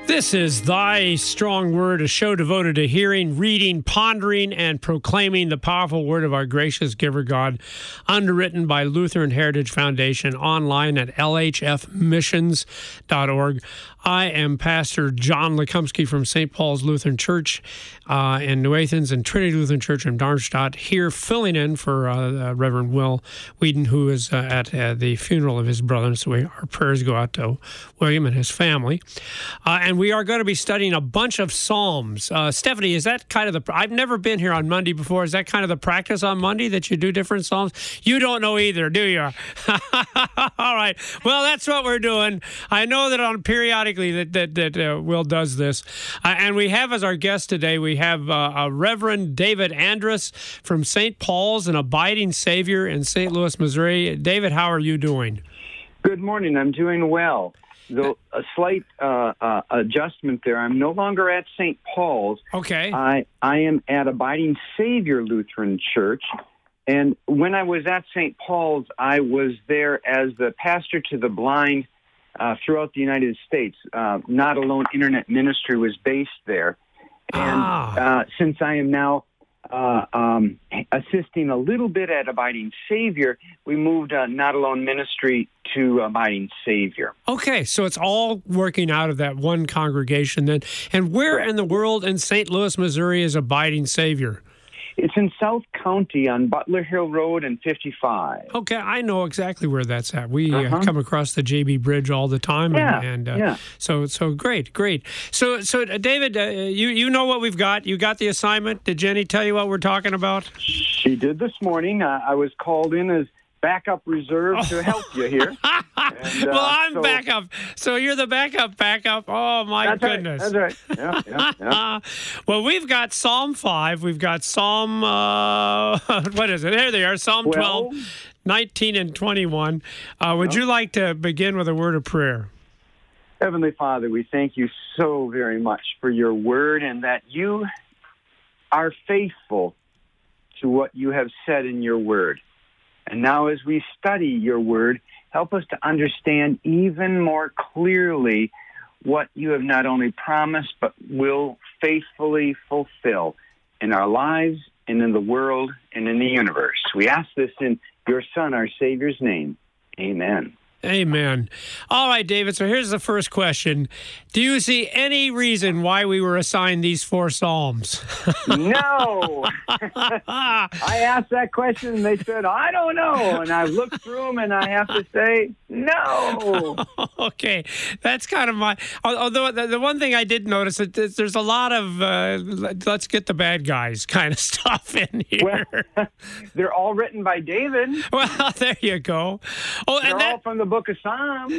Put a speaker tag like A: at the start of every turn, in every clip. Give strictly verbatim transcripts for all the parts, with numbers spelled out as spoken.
A: This is Thy Strong Word, a show devoted to hearing, reading, pondering, and proclaiming the powerful word of our gracious giver God, underwritten by Lutheran Heritage Foundation, online at L H F missions dot org. I am Pastor John Lekumsky from Saint Paul's Lutheran Church uh, in New Athens and Trinity Lutheran Church in Darmstadt, here filling in for uh, uh, Reverend Will Whedon, who is uh, at uh, the funeral of his brother. So we, our prayers go out to William and his family. Uh, and we are going to be studying a bunch of Psalms. Uh, Stephanie, is that kind of the... I've never been here on Monday before. Is that kind of the practice on Monday, that you do different Psalms? You don't know either, do you? All right. Well, that's what we're doing. I know that on periodic that that, that uh, Will does this. Uh, and we have as our guest today, we have uh, a Reverend David Andrus from Saint Paul's, an abiding Savior in Saint Louis, Missouri. David, how are you doing?
B: Good morning. I'm doing well. Though a slight uh, uh, adjustment there. I'm no longer at Saint Paul's.
A: Okay.
B: I, I am at Abiding Savior Lutheran Church. And when I was at Saint Paul's, I was there as the pastor to the blind Uh, throughout the United States. Uh, Not Alone Internet Ministry was based there. And
A: ah.
B: uh, since I am now uh, um, assisting a little bit at Abiding Savior, we moved uh, Not Alone Ministry to Abiding Savior.
A: Okay, so it's all working out of that one congregation then. And where in the world in Saint Louis, Missouri is Abiding Savior?
B: It's in South County on Butler Hill Road and fifty-five.
A: Okay, I know exactly where that's at. We
B: uh-huh.
A: uh, come across the J B Bridge all the time,
B: yeah,
A: and, and uh,
B: yeah.
A: so so great, great. So so uh, David, uh, you you know what we've got. You got the assignment. Did Jenny tell you what we're talking about?
B: She did this morning. Uh, I was called in as backup reserve to help you here. And, uh,
A: well, I'm
B: so,
A: backup. So you're the backup, backup. Oh, my
B: that's
A: goodness.
B: Right, that's right. Yeah, yeah, yeah.
A: Well, we've got Psalm five. We've got Psalm, uh, what is it? There they are, Psalm twelve, nineteen, and twenty-one. Uh, would yeah. you like to begin with a word of prayer?
B: Heavenly Father, we thank you so very much for your word and that you are faithful to what you have said in your word. And now as we study your word, help us to understand even more clearly what you have not only promised, but will faithfully fulfill in our lives and in the world and in the universe. We ask this in your Son, our Savior's name. Amen.
A: Amen. All right, David, so here's the first question. Do you see any reason why we were assigned these four Psalms?
B: No. I asked that question, and they said, I don't know. And I looked through them, and I have to say, no.
A: Okay. That's kind of my... Although the, the one thing I did notice, is there's a lot of uh, let's get the bad guys kind of stuff in here.
B: Well, they're all written by David.
A: Well, there you go. Oh,
B: they're
A: and that,
B: all from the book of Psalms.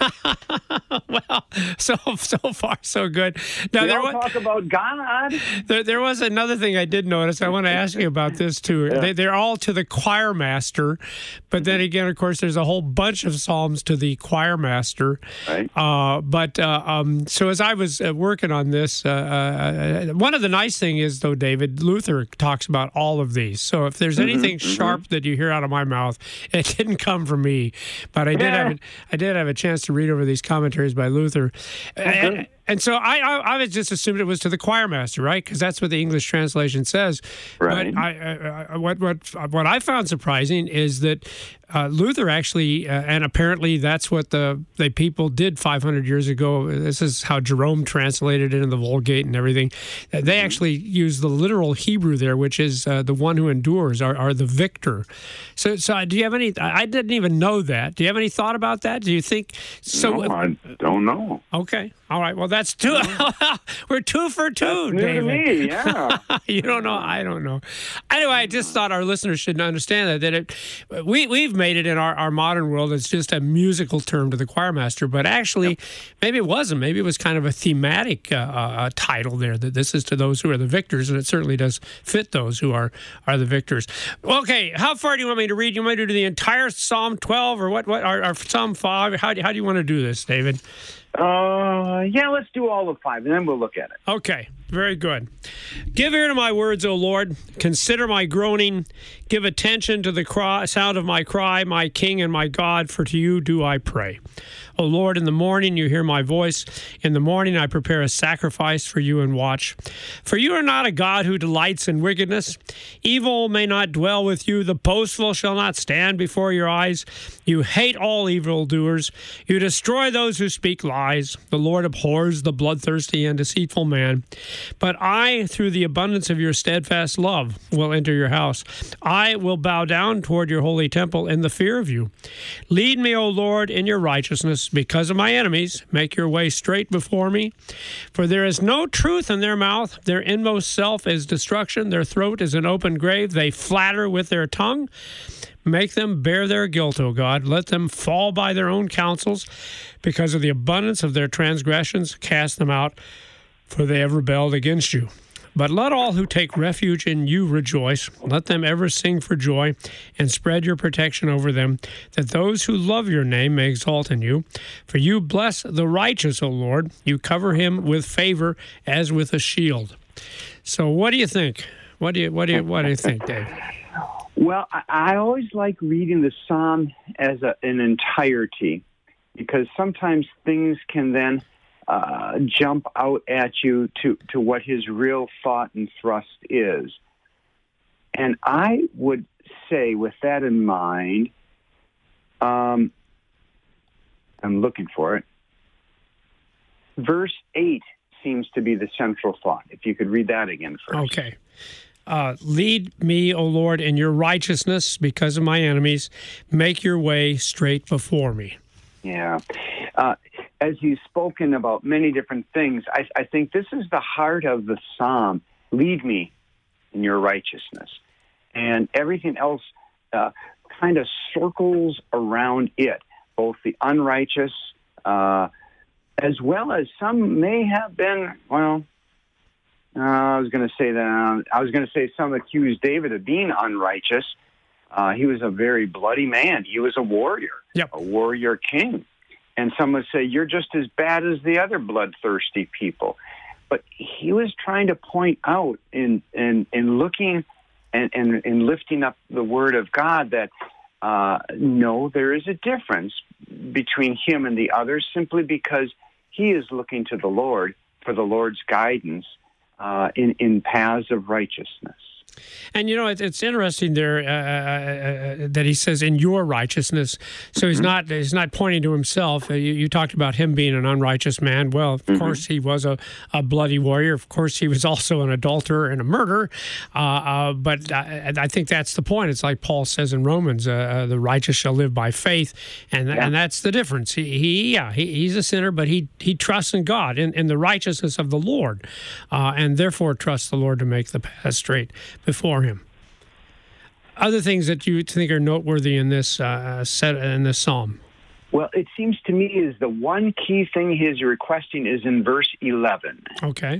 A: Well, so so far so good. Now
B: they
A: there
B: all
A: was,
B: talk about God.
A: There, there was another thing I did notice. I want to ask you about this too.
B: Yeah.
A: They, they're all to the choir master, but then again, of course, there's a whole bunch of psalms to the choir master.
B: Right.
A: Uh, but uh, um, so as I was uh, working on this, uh, uh, one of the nice thing is though, David, Luther talks about all of these. So if there's anything mm-hmm, sharp mm-hmm. that you hear out of my mouth, it didn't come from me, but I did have a, I did have a chance to read over these commentaries by Luther.
B: Okay.
A: And, and so I, I, I was just assumed it was to the choir master, right? Because that's what the English translation says.
B: Right.
A: But I, I, what what what I found surprising is that uh, Luther actually, uh, and apparently that's what the the people did five hundred years ago. This is how Jerome translated it in the Vulgate and everything. They mm-hmm. actually use the literal Hebrew there, which is uh, the one who endures, or, or the victor. So, so do you have any? I didn't even know that. Do you have any thought about that? Do you think so?
B: No, I don't know.
A: Okay. All right. Well, that's two. We're two for two,
B: that's new
A: David.
B: to me, yeah.
A: You don't know. I don't know. Anyway, I just thought our listeners should understand that that it we we've made it in our, our modern world. It's just a musical term to the choir master, but actually, yep. maybe it wasn't. Maybe it was kind of a thematic uh, uh, title there. That this is to those who are the victors, and it certainly does fit those who are are the victors. Okay. How far do you want me to read? You want me to do the entire Psalm twelve, or what? What? Or, or Psalm five? How do how do you want to do this, David?
B: Uh, yeah, let's do all of five, and then we'll look at it.
A: Okay, very good. Give ear to my words, O Lord. Consider my groaning. Give attention to the cry, sound of my cry, my King and my God, for to you do I pray. O Lord, in the morning you hear my voice. In the morning I prepare a sacrifice for you and watch. For you are not a God who delights in wickedness. Evil may not dwell with you. The boastful shall not stand before your eyes. You hate all evildoers. You destroy those who speak lies. The Lord abhors the bloodthirsty and deceitful man. But I, through the abundance of your steadfast love, will enter your house. I will bow down toward your holy temple in the fear of you. Lead me, O Lord, in your righteousness because of my enemies. Make your way straight before me. For there is no truth in their mouth. Their inmost self is destruction. Their throat is an open grave. They flatter with their tongue. Make them bear their guilt, O God. Let them fall by their own counsels. Because of the abundance of their transgressions, cast them out, for they have rebelled against you. But let all who take refuge in you rejoice. Let them ever sing for joy and spread your protection over them, that those who love your name may exalt in you. For you bless the righteous, O Lord. You cover him with favor as with a shield. So what do you think? What do you what do you what do you think, Dave?
B: Well, I, I always like reading the psalm as a, an entirety, because sometimes things can then Uh, jump out at you to, to what his real thought and thrust is. And I would say, with that in mind, um, I'm looking for it. Verse eight seems to be the central thought. If you could read that again first.
A: Okay. Uh, lead me, O Lord, in your righteousness because of my enemies. Make your way straight before me.
B: Yeah. Uh, as he's spoken about many different things, I, I think this is the heart of the psalm. Lead me in your righteousness. And everything else uh, kind of circles around it, both the unrighteous, uh, as well as some may have been, well, uh, I was going to say that, I was going to say some accused David of being unrighteous. Uh, he was a very bloody man. He was a warrior,
A: yep.
B: a warrior king. And some would say, you're just as bad as the other bloodthirsty people. But he was trying to point out in in, in looking and, and, and lifting up the word of God that, uh, no, there is a difference between him and the others, simply because he is looking to the Lord for the Lord's guidance uh, in, in paths of righteousness.
A: And, you know, it, it's interesting there uh, uh, that he says, in your righteousness. So he's not he's not pointing to himself. Uh, you, you talked about him being an unrighteous man. Well, of mm-hmm. course, he was a, a bloody warrior. Of course, he was also an adulterer and a murderer. Uh, uh, but I, I think that's the point. It's like Paul says in Romans, uh, the righteous shall live by faith. And yeah. and that's the difference. He, he yeah, he, he's a sinner, but he, he trusts in God, in, in the righteousness of the Lord, uh, and therefore trusts the Lord to make the path straight before him. Other things that you think are noteworthy in this uh, set in this psalm?
B: Well, it seems to me is the one key thing he's requesting is in verse eleven.
A: Okay.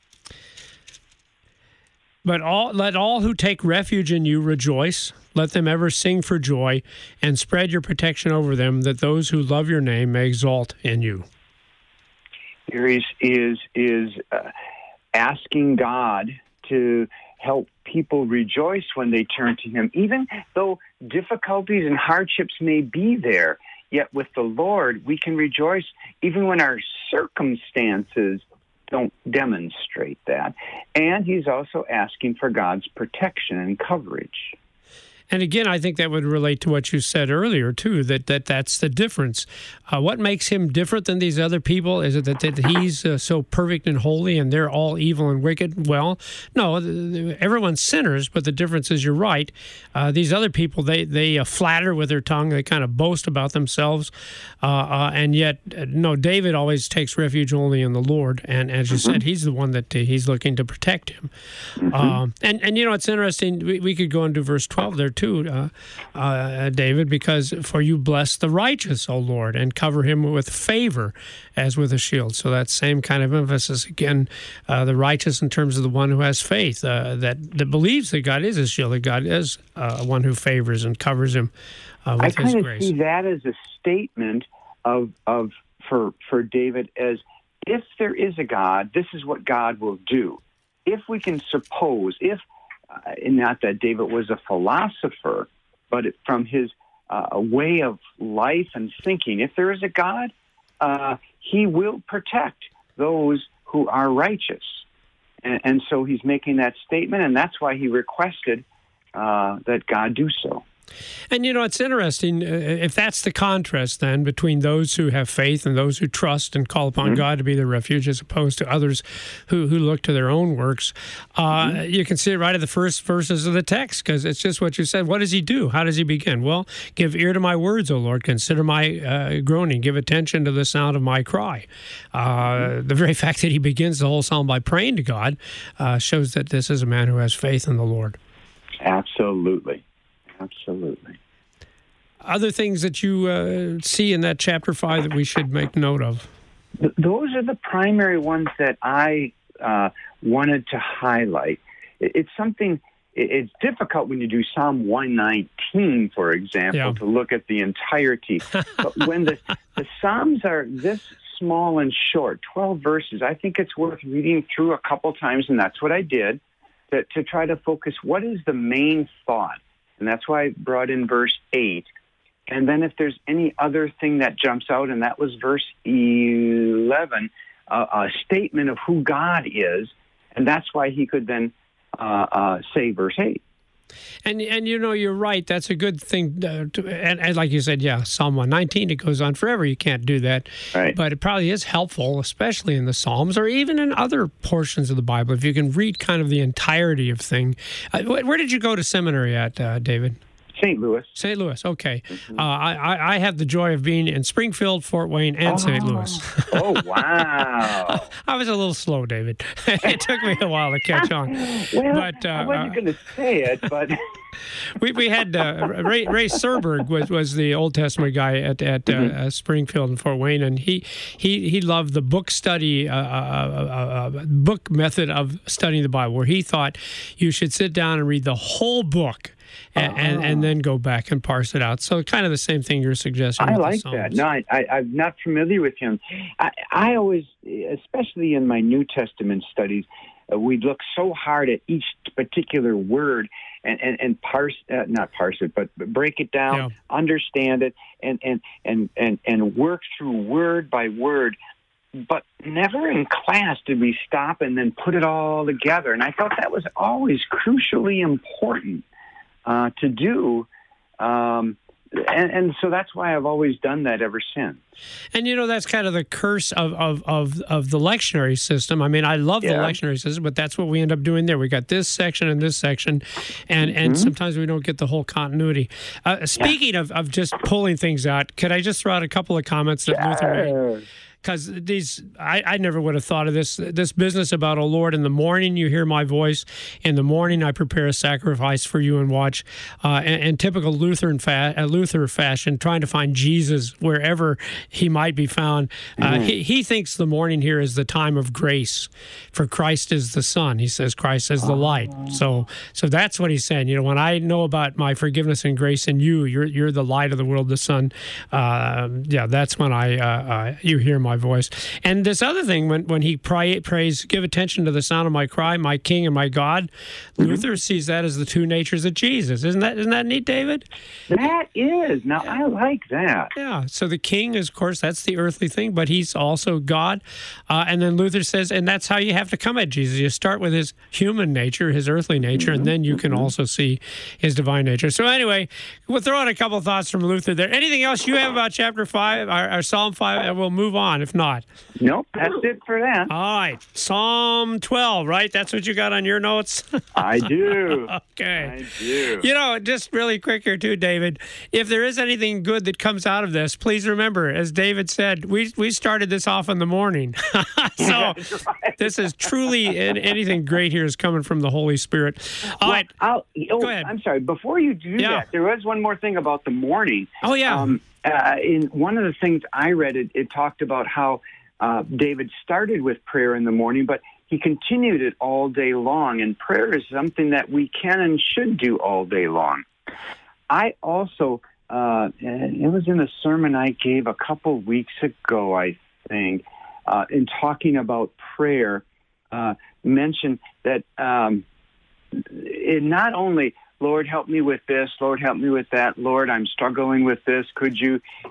A: But all let all who take refuge in you rejoice. Let them ever sing for joy, and spread your protection over them, that those who love your name may exalt in you.
B: Here is is is uh, asking God to help people rejoice when they turn to him, even though difficulties and hardships may be there. Yet with the Lord, we can rejoice even when our circumstances don't demonstrate that. And he's also asking for God's protection and coverage.
A: And again, I think that would relate to what you said earlier, too, that, that that's the difference. Uh, what makes him different than these other people? Is it that, that he's uh, so perfect and holy and they're all evil and wicked? Well, no, everyone's sinners, but the difference is, you're right. Uh, these other people, they, they uh, flatter with their tongue. They kind of boast about themselves. Uh, uh, and yet, uh, no, David always takes refuge only in the Lord. And as you mm-hmm. said, he's the one that uh, he's looking to protect him. Mm-hmm. Um, and, and, you know, it's interesting. We, we could go into verse twelve there, too. Too, uh, uh, David, because for you bless the righteous, O Lord, and cover him with favor as with a shield. So that same kind of emphasis again, uh, the righteous in terms of the one who has faith, uh, that, that believes that God is his shield, that God is uh, one who favors and covers him uh, with
B: I
A: his
B: kind
A: grace.
B: of see that as a statement of of for for David as, if there is a God, this is what God will do. If we can suppose, if Uh, not that David was a philosopher, but it, from his uh, way of life and thinking, if there is a God, uh, he will protect those who are righteous. And, and so he's making that statement, and that's why he requested uh, that God do so.
A: And, you know, it's interesting, uh, if that's the contrast then between those who have faith and those who trust and call upon mm-hmm. God to be their refuge as opposed to others who, who look to their own works, uh, mm-hmm. you can see it right at the first verses of the text, because it's just what you said. What does he do? How does he begin? Well, give ear to my words, O Lord. Consider my uh, groaning. Give attention to the sound of my cry. Uh, mm-hmm. The very fact that he begins the whole psalm by praying to God uh, shows that this is a man who has faith in the Lord.
B: Absolutely. Absolutely.
A: Other things that you uh, see in that chapter five that we should make note of?
B: Those are the primary ones that I uh, wanted to highlight. It's something, it's difficult when you do Psalm one nineteen, for example, yeah. to look at the entirety. But when the, the Psalms are this small and short, twelve verses, I think it's worth reading through a couple times, and that's what I did, to, to try to focus what is the main thought. And that's why I brought in verse eight. And then if there's any other thing that jumps out, and that was verse eleven, uh, a statement of who God is, and that's why he could then uh, uh, say verse eight.
A: And, and you know, you're right. That's a good thing. Uh, to, and, and like you said, yeah, Psalm one nineteen, it goes on forever. You can't do that.
B: Right.
A: But it probably is helpful, especially in the Psalms or even in other portions of the Bible, if you can read kind of the entirety of thing. Uh, where did you go to seminary at, uh, David?
B: Saint Louis.
A: Saint Louis, okay. Mm-hmm. Uh, I, I have the joy of being in Springfield, Fort Wayne, and oh. Saint Louis.
B: Oh, wow.
A: I was a little slow, David. It took me a while to catch on.
B: Well, but, uh, I wasn't going to say it, but...
A: we we had uh, Ray, Ray Serberg was, was the Old Testament guy at at uh, mm-hmm. uh, Springfield and Fort Wayne, and he he he loved the book study uh, uh, uh, book method of studying the Bible, where he thought you should sit down and read the whole book. And, oh. and and then go back and parse it out. So kind of the same thing you're suggesting.
B: I like that. No, I, I, I'm not familiar with him. I, I always, especially in my New Testament studies, uh, we look so hard at each particular word and, and, and parse, uh, not parse it, but break it down, yeah. understand it, and, and, and, and, and work through word by word. But never in class did we stop and then put it all together. And I thought that was always crucially important. Uh, to do, um, and, and so that's why I've always done that ever since.
A: And, you know, that's kind of the curse of, of, of, of the lectionary system. I mean, I love yeah. the lectionary system, but that's what we end up doing there. We got this section and this section, and, mm-hmm. and sometimes we don't get the whole continuity. Uh, speaking yeah. of, of just pulling things out, could I just throw out a couple of comments that Luther made? Because these, I, I never would have thought of this, this business about, oh Lord, in the morning you hear my voice. In the morning I prepare a sacrifice for you and watch. Uh, and, and typical Lutheran fa- uh, Luther fashion, trying to find Jesus wherever he might be found. Uh, mm-hmm. he, he thinks the morning here is the time of grace, for Christ is the sun. He says Christ is the light. So, so that's what he's saying. You know, when I know about my forgiveness and grace in you, you're you're the light of the world, the sun. Uh, yeah, that's when I uh, uh, you hear my voice. And this other thing, when when he pray, prays, give attention to the sound of my cry, my King and my God, mm-hmm. Luther sees that as the two natures of Jesus. Isn't that isn't that neat, David?
B: That is. Now, I like that.
A: Yeah. So the King is, of course, that's the earthly thing, but he's also God. Uh, and then Luther says, and that's how you have to come at Jesus. You start with his human nature, his earthly nature, mm-hmm. and then you can mm-hmm. also see his divine nature. So anyway, we'll throw out a couple of thoughts from Luther there. Anything else you have about chapter five, or, or Psalm five, and we'll move on if not.
B: Nope, that's it for that.
A: All right. Psalm twelve, right? That's what you got on your notes?
B: I do.
A: Okay.
B: I do.
A: You know, just really quick here too, David, if there is anything good that comes out of this, please remember, as David said, we we started this off in the morning. So right. This is truly, anything great here is coming from the Holy Spirit. All
B: well,
A: right.
B: I'll, oh,
A: Go ahead.
B: I'm sorry. Before you do
A: yeah.
B: that, there was one more thing about the morning.
A: Oh, yeah.
B: Um, uh, in one of the things I read, it, it talked about how uh, David started with prayer in the morning, but he continued it all day long. And prayer is something that we can and should do all day long. I also, uh, it was in a sermon I gave a couple weeks ago, I think, uh, in talking about prayer, uh, mentioned that um, it not only, Lord, help me with this, Lord, help me with that, Lord, I'm struggling with this, could you? But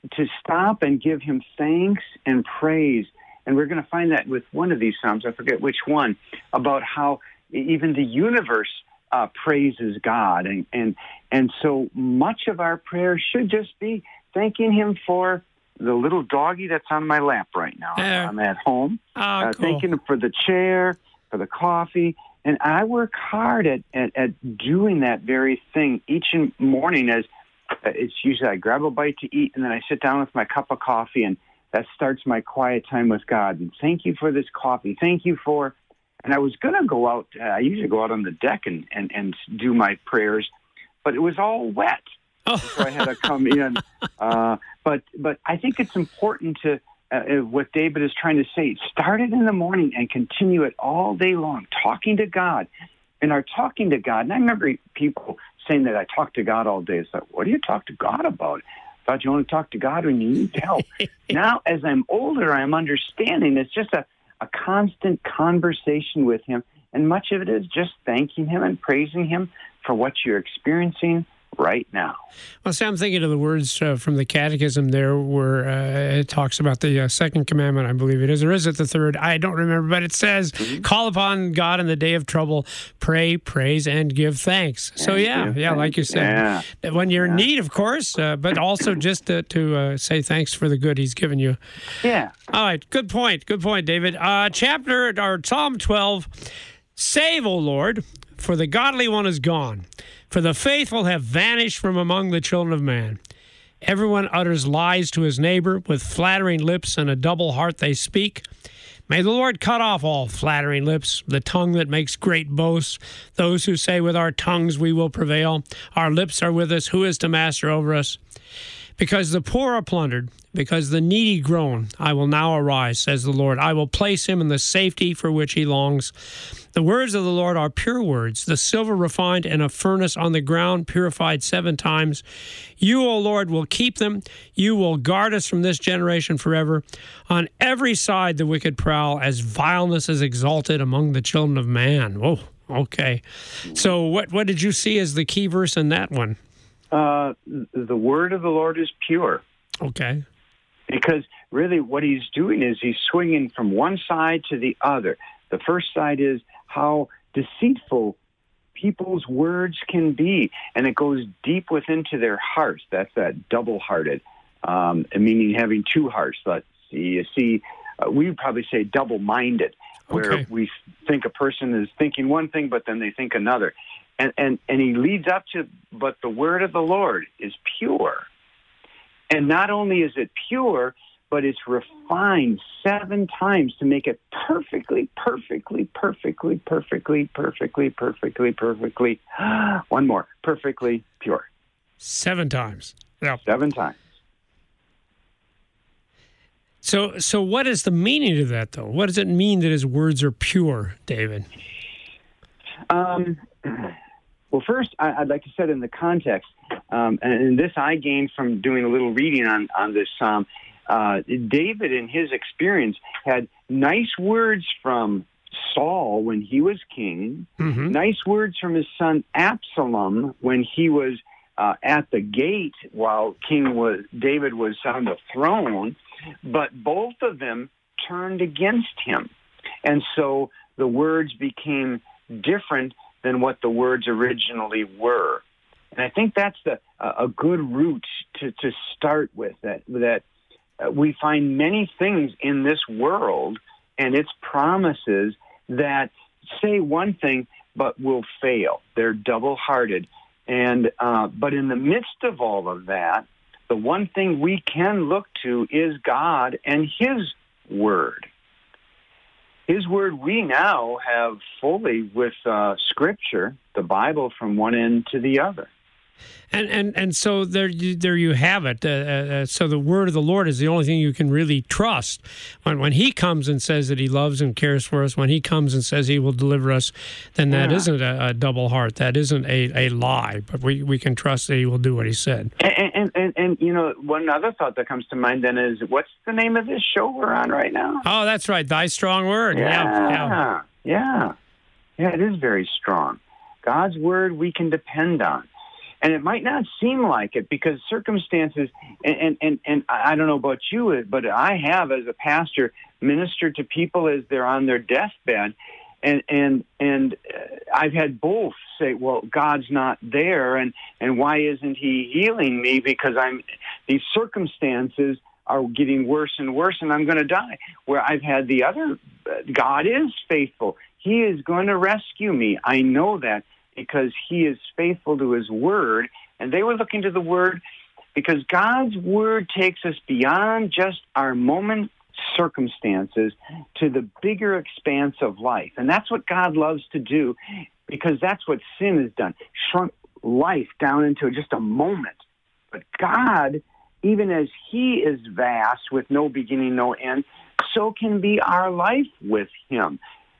B: to stop and give him thanks and praise. And we're going to find that with one of these Psalms, I forget which one, about how even the universe uh, praises God. And, and, and so much of our prayer should just be thanking him for the little doggy that's on my lap right now. Uh, I'm at home.
A: Oh,
B: uh,
A: cool.
B: Thanking him for the chair, for the coffee. And I work hard at, at, at doing that very thing each morning. As uh, it's usually I grab a bite to eat, and then I sit down with my cup of coffee, and that starts my quiet time with God. And thank you for this coffee. Thank you for... And I was going to go out. Uh, I usually go out on the deck and, and, and do my prayers, but it was all wet.
A: Oh.
B: So I had to come in. Uh, but but I think it's important to, uh, what David is trying to say, start it in the morning and continue it all day long, talking to God. And our talking to God, and I remember people saying that I talk to God all day. It's like, what do you talk to God about? I thought you only talk to God when you need help. Now, as I'm older, I'm understanding it's just a, a constant conversation with him. And much of it is just thanking him and praising him for what you're experiencing right now.
A: Well, see, I'm thinking of the words uh, from the Catechism there where uh, it talks about the uh, second commandment, I believe it is, or is it the third? I don't remember, but it says, mm-hmm. call upon God in the day of trouble, pray, praise, and give thanks. And so, yeah, yeah, thanks. Like you said, yeah. when you're yeah. in need, of course, uh, but also just to, to uh, say thanks for the good he's given you.
B: Yeah.
A: All right, good point, good point, David. Uh, chapter, or Psalm twelve, save, O Lord, for the godly one is gone. For the faithful have vanished from among the children of man. Everyone utters lies to his neighbor. With flattering lips and a double heart they speak. May the Lord cut off all flattering lips, the tongue that makes great boasts, those who say with our tongues we will prevail. Our lips are with us. Who is to master over us? Because the poor are plundered, because the needy groan, I will now arise, says the Lord. I will place him in the safety for which he longs. The words of the Lord are pure words, the silver refined in a furnace on the ground, purified seven times. You, O Lord, will keep them. You will guard us from this generation forever. On every side the wicked prowl, as vileness is exalted among the children of man. Oh, okay. So what, what did you see as the key verse in that one?
B: Uh, the word of the Lord is pure.
A: Okay.
B: Because really what he's doing is he's swinging from one side to the other. The first side is how deceitful people's words can be, and it goes deep within to their hearts. That's that double-hearted, um, meaning having two hearts. Let's see, you see, uh, we would probably say double-minded, where
A: okay.
B: we think a person is thinking one thing, but then they think another. And, and, and he leads up to, but the word of the Lord is pure. And not only is it pure, but it's refined seven times to make it perfectly, perfectly, perfectly, perfectly, perfectly, perfectly, perfectly, one more, perfectly pure.
A: Seven times. Yeah.
B: Seven times.
A: So, so what is the meaning of that, though? What does it mean that his words are pure, David?
B: Um... Well, first, I'd like to set in the context, um, and this I gained from doing a little reading on, on this psalm. Uh, David, in his experience, had nice words from Saul when he was king, mm-hmm. nice words from his son Absalom when he was uh, at the gate while King was David was on the throne, but both of them turned against him. And so the words became different than what the words originally were. And I think that's the, uh, a good route to, to start with, that, that uh, we find many things in this world and its promises that say one thing but will fail. They're double-hearted. And uh, but in the midst of all of that, the one thing we can look to is God and His Word. His Word we now have fully with uh, Scripture, the Bible, from one end to the other.
A: And and and so there you, there you have it. Uh, uh, so the word of the Lord is the only thing you can really trust. When when He comes and says that He loves and cares for us, when He comes and says He will deliver us, then that yeah. isn't a, a double heart. That isn't a, a lie. But we, we can trust that He will do what He said.
B: And, and, and, and, you know, one other thought that comes to mind then is, what's the name of this show we're on right now?
A: Oh, that's right. Thy Strong Word.
B: Yeah.
A: Yeah.
B: Yeah. Yeah, it is very strong. God's Word we can depend on. And it might not seem like it because circumstances, and, and, and, and I don't know about you, but I have, as a pastor, ministered to people as they're on their deathbed. And and and I've had both say, well, God's not there, and, and why isn't he healing me? Because I'm these circumstances are getting worse and worse, and I'm going to die. Where I've had the other, God is faithful. He is going to rescue me. I know that because he is faithful to his word. And they were looking to the word because God's word takes us beyond just our moment circumstances to the bigger expanse of life. And that's what God loves to do because that's what sin has done. Shrunk life down into just a moment. But God, even as he is vast with no beginning, no end, so can be our life with him.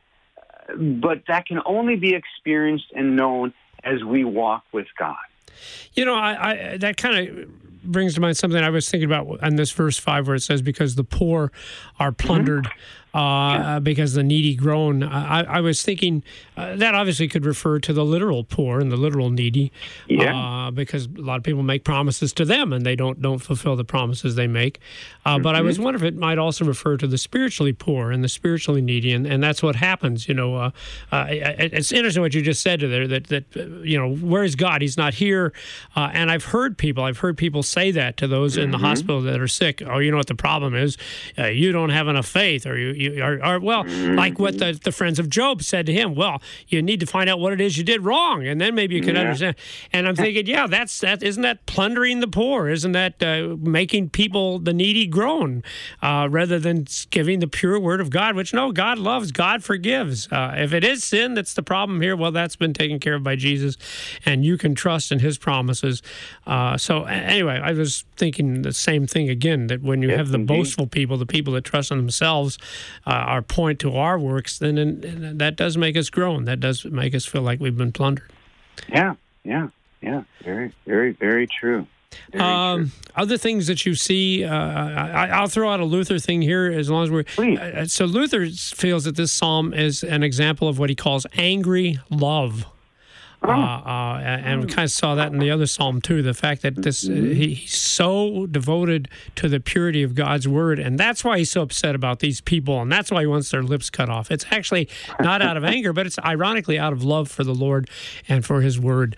B: But that can only be experienced and known as we walk with God.
A: You know, I, I that kind of brings to mind something I was thinking about in this verse five where it says, because the poor are plundered, mm-hmm. uh, yeah. because the needy groan. I, I was thinking uh, that obviously could refer to the literal poor and the literal needy,
B: yeah.
A: uh, because a lot of people make promises to them and they don't don't fulfill the promises they make. Uh, mm-hmm. But I was wondering if it might also refer to the spiritually poor and the spiritually needy, and, and that's what happens. You know, uh, uh, it's interesting what you just said to there, that, that uh, you know, where is God? He's not here. Uh, and I've heard people, I've heard people say that to those mm-hmm. in the hospital that are sick. Oh, you know what the problem is? Uh, you don't have enough faith, or you, you are, are well, mm-hmm. like what the, the friends of Job said to him. Well, you need to find out what it is you did wrong, and then maybe you can yeah. understand. And I'm thinking, yeah, that's that. Isn't that plundering the poor? Isn't that uh, making people, the needy, groan, uh, rather than giving the pure word of God? Which no, God loves, God forgives. Uh, if it is sin that's the problem here, well, that's been taken care of by Jesus, and you can trust in his promises. Uh, so anyway, I was thinking the same thing again, that when you yes, have the indeed. boastful people, the people that trust in themselves, uh, our point to our works, then and, and that does make us groan. That does make us feel like we've been plundered.
B: Yeah, yeah, yeah. Very, very, very true. Very
A: um,
B: true.
A: Other things that you see, uh, I, I'll throw out a Luther thing here as long as we're...
B: Please.
A: Uh, so Luther feels that this psalm is an example of what he calls angry love. Uh, uh, and we kind of saw that in the other psalm too. The fact that this uh, he, he's so devoted to the purity of God's word, and that's why he's so upset about these people, and that's why he wants their lips cut off. It's actually not out of anger, but it's ironically out of love for the Lord and for His word.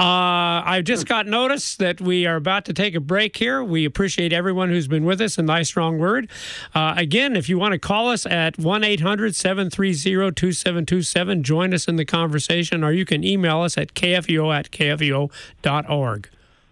A: Uh, I've just got notice that we are about to take a break here. We appreciate everyone who's been with us in Thy Strong Word. Uh, again, if you want to call us at one eight hundred seven three zero two seven two seven, join us in the conversation, or you can email us at K F U O at K F U O dot org.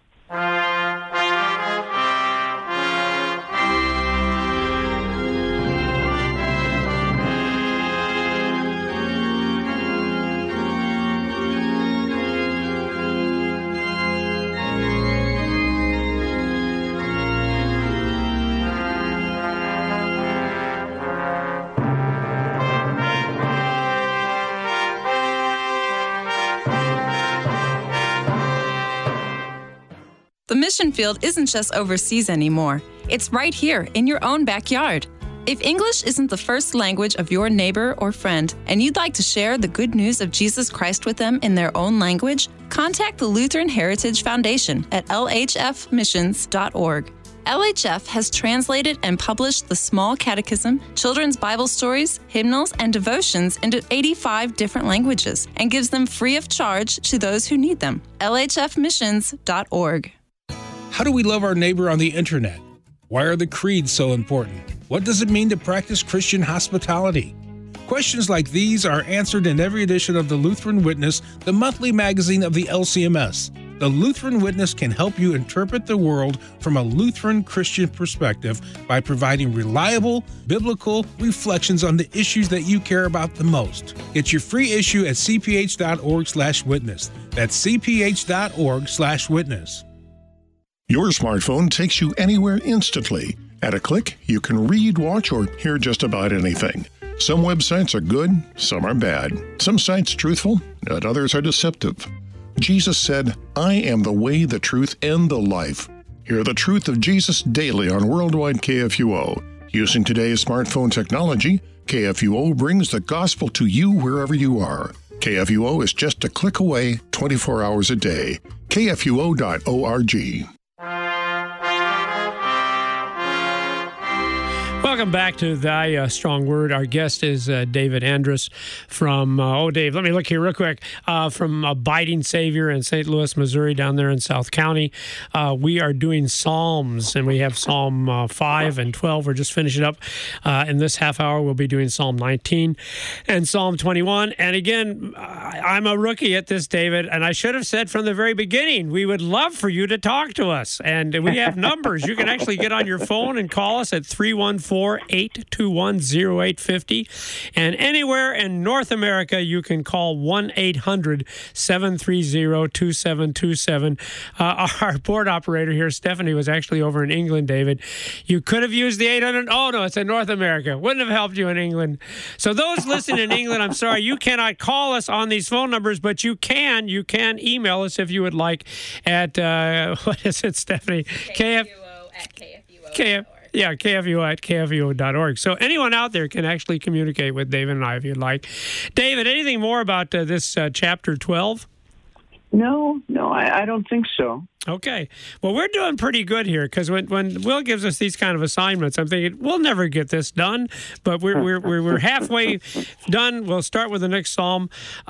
C: The mission field isn't just overseas anymore. It's right here in your own backyard. If English isn't the first language of your neighbor or friend, and you'd like to share the good news of Jesus Christ with them in their own language, contact the Lutheran Heritage Foundation at L H F missions dot org. L H F has translated and published the Small Catechism, children's Bible stories, hymnals, and devotions into eighty-five different languages and gives them free of charge to those who need them. L H F missions dot org.
D: How do we love our neighbor on the internet? Why are the creeds so important? What does it mean to practice Christian hospitality? Questions like these are answered in every edition of the Lutheran Witness, the monthly magazine of the L C M S. The Lutheran Witness can help you interpret the world from a Lutheran Christian perspective by providing reliable, biblical reflections on the issues that you care about the most. Get your free issue at c p h dot org slash witness. That's c p h dot org slash witness.
E: Your smartphone takes you anywhere instantly. At a click, you can read, watch, or hear just about anything. Some websites are good, some are bad. Some sites truthful, and others are deceptive. Jesus said, "I am the way, the truth, and the life." Hear the truth of Jesus daily on Worldwide K F U O. Using today's smartphone technology, K F U O brings the gospel to you wherever you are. K F U O is just a click away, twenty-four hours a day. K F U O dot org.
A: Welcome back to Thy uh, Strong Word. Our guest is uh, David Andrus from, uh, oh, Dave, let me look here real quick, uh, from Abiding Savior in Saint Louis, Missouri, down there in South County. Uh, we are doing Psalms, and we have Psalm uh, five and twelve. We're just finishing up. Uh, in this half hour, we'll be doing Psalm nineteen and Psalm twenty-one. And again, I'm a rookie at this, David, and I should have said from the very beginning, we would love for you to talk to us. And we have numbers. You can actually get on your phone and call us at three one four, eight two one, zero eight five zero. And anywhere in North America, you can call one eight hundred, seven three zero, two seven two seven. Uh, our board operator here, Stephanie, was actually over in England, David. You could have used the eight hundred. Oh, no, it's in North America. Wouldn't have helped you in England. So those listening in England, I'm sorry, you cannot call us on these phone numbers, but you can. You can email us if you would like at, uh, what is it, Stephanie?
C: K F U O at K F U O.
A: K F Yeah, K F U O at K F U O dot org. So anyone out there can actually communicate with David and I if you'd like. David, anything more about uh, this uh, chapter twelve?
B: No, no, I, I don't think so.
A: Okay. Well, we're doing pretty good here because when, when Will gives us these kind of assignments, I'm thinking, we'll never get this done, but we're we're we're, we're halfway done. We'll start with the next psalm.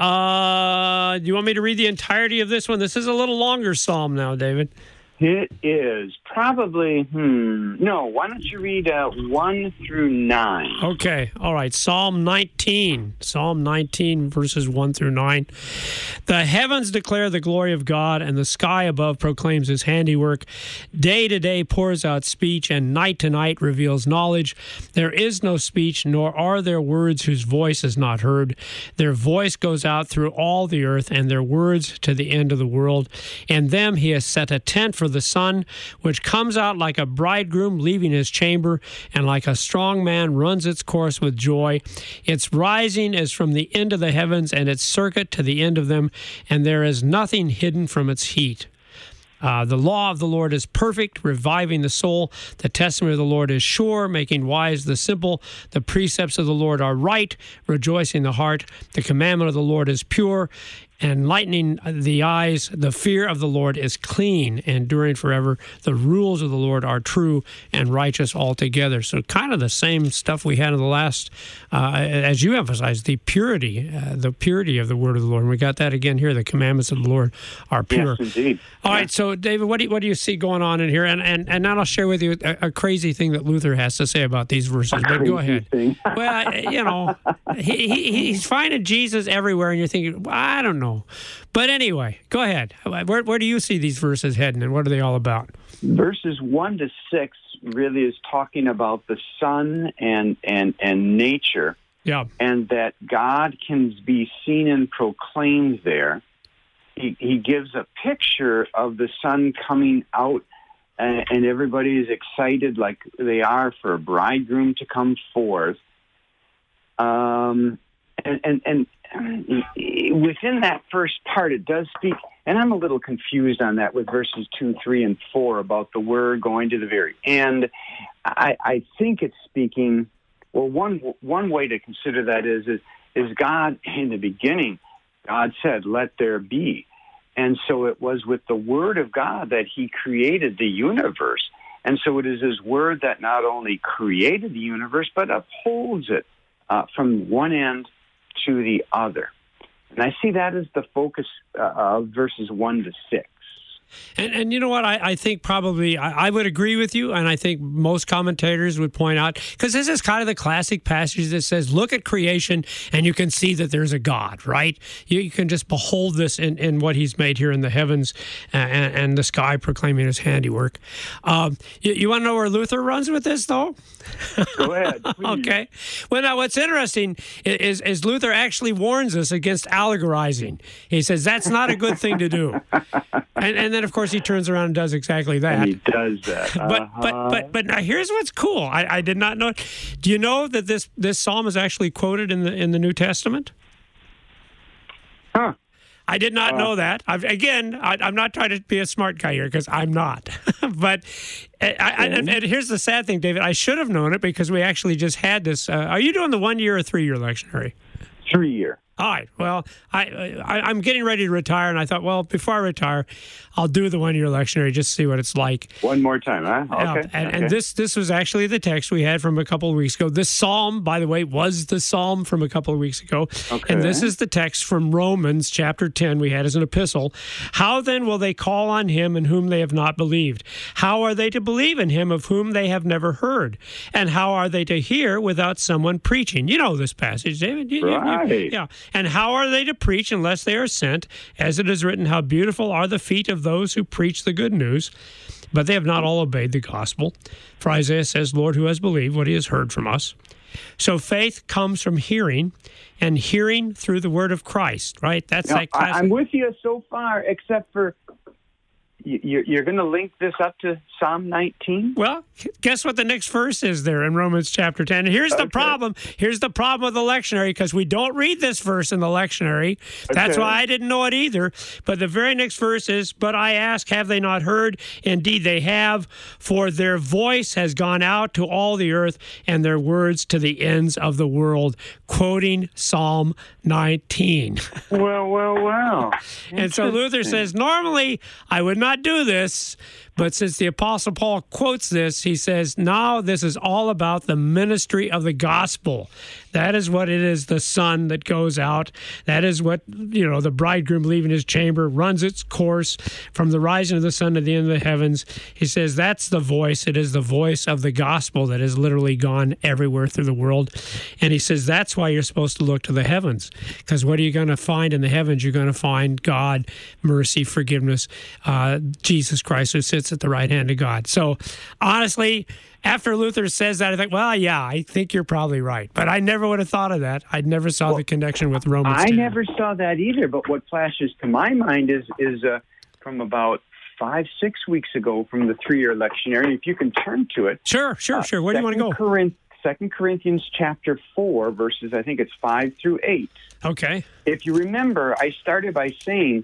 A: Uh, do you want me to read the entirety of this one? This is a little longer psalm now, David.
B: It is probably, hmm, no, why don't you read uh, one through nine?
A: Okay, all right. Psalm nineteen. Psalm nineteen, verses one through nine. The heavens declare the glory of God, and the sky above proclaims his handiwork. Day to day pours out speech, and night to night reveals knowledge. There is no speech, nor are there words whose voice is not heard. Their voice goes out through all the earth, and their words to the end of the world. In them he has set a tent for the sun, which comes out like a bridegroom leaving his chamber, and like a strong man runs its course with joy. Its rising is from the end of the heavens, and its circuit to the end of them, and there is nothing hidden from its heat. Uh, the law of the Lord is perfect, reviving the soul. The testimony of the Lord is sure, making wise the simple. The precepts of the Lord are right, rejoicing the heart. The commandment of the Lord is pure, enlightening the eyes. The fear of the Lord is clean, enduring forever. The rules of the Lord are true and righteous altogether. So kind of the same stuff we had in the last, uh, as you emphasized, the purity, uh, the purity of the word of the Lord. And we got that again here. The commandments of the Lord are pure.
B: Yes, indeed.
A: All
B: yeah.
A: right, so David, what do you, what do you see going on in here? And and, and now I'll share with you a, a crazy thing that Luther has to say about these verses. But go ahead. Well, you know, he, he he's finding Jesus everywhere, and you're thinking, well, I don't know. But anyway, go ahead. Where, where do you see these verses heading, and what are they all about?
B: Verses one to six really is talking about the sun and, and, and nature,
A: yeah,
B: and that God can be seen and proclaimed there. He, he gives a picture of the sun coming out, and, and everybody is excited like they are for a bridegroom to come forth. Um, and, and, and within that first part, it does speak, and I'm a little confused on that with verses two, three, and four about the word going to the very end. I, I think it's speaking, well, one one way to consider that is, is, is God, in the beginning, God said, let there be. And so it was with the word of God that he created the universe. And so it is his word that not only created the universe, but upholds it uh, from one end to the other. And I see that as the focus uh, of verses one to six.
A: And, and you know what? I, I think probably I, I would agree with you, and I think most commentators would point out, because this is kind of the classic passage that says, look at creation, and you can see that there's a God, right? You, you can just behold this in, in what he's made here in the heavens and, and the sky proclaiming his handiwork. Um, you, you want to know where Luther runs with this, though?
B: Go ahead, please.
A: Okay. Well, now, what's interesting is, is Luther actually warns us against allegorizing. He says that's not a good thing to do. And, and then, of course, he turns around and does exactly that.
B: And he does that. Uh-huh.
A: But but but but now here's what's cool. I, I did not know. Do you know that this this psalm is actually quoted in the in the New Testament?
B: Huh.
A: I did not
B: uh,
A: know that. I've, again, I, I'm not trying to be a smart guy here because I'm not. But I, I, and, and here's the sad thing, David. I should have known it because we actually just had this. Uh, are you doing the one year or three year lectionary?
B: Three year.
A: All right. Well, I, I, I'm getting ready to retire, and I thought, well, before I retire, I'll do the one-year lectionary just to see what it's like.
B: One more time, huh? Okay.
A: Yeah, and,
B: okay.
A: and this this was actually the text we had from a couple of weeks ago. This psalm, by the way, was the psalm from a couple of weeks ago.
B: Okay.
A: And this is the text from Romans chapter ten we had as an epistle. How then will they call on him in whom they have not believed? How are they to believe in him of whom they have never heard? And how are they to hear without someone preaching? You know this passage, David. You,
B: right.
A: You, you, yeah. And how are they to preach unless they are sent? As it is written, how beautiful are the feet of those who preach the good news. But they have not all obeyed the gospel. For Isaiah says, Lord, who has believed what he has heard from us? So faith comes from hearing, and hearing through the word of Christ, right? That's
B: now,
A: like classic.
B: I'm with you so far, except for you're, you're going to link this up to Psalm nineteen?
A: Well, guess what the next verse is there in Romans chapter ten. And here's the
B: Okay.
A: problem. Here's the problem with the lectionary, because we don't read this verse in the lectionary. That's
B: Okay.
A: why I didn't know it either. But the very next verse is, but I ask, have they not heard? Indeed they have, for their voice has gone out to all the earth, and their words to the ends of the world, quoting Psalm nineteen.
B: Well, well, well.
A: And so Luther says, normally I would not do this, but since the Apostle Paul quotes this, he says, now this is all about the ministry of the gospel. That is what it is, the sun that goes out. That is what, you know, the bridegroom leaving his chamber runs its course from the rising of the sun to the end of the heavens. He says that's the voice. It is the voice of the gospel that has literally gone everywhere through the world. And he says that's why you're supposed to look to the heavens, because what are you going to find in the heavens? You're going to find God, mercy, forgiveness, uh, Jesus Christ who sits at the right hand of God. So honestly, after Luther says that, I think, well, yeah, I think you're probably right. But I never would have thought of that. I never saw
B: Well,
A: the connection with Romans
B: I
A: ten.
B: never saw that either, but what flashes to my mind is is uh, from about five, six weeks ago from the three-year lectionary. If you can turn to it.
A: Sure, sure,
B: uh,
A: sure. Where do you want to go?
B: Corinth, Second Corinthians chapter four, verses, I think it's five through eight.
A: Okay.
B: If you remember, I started by saying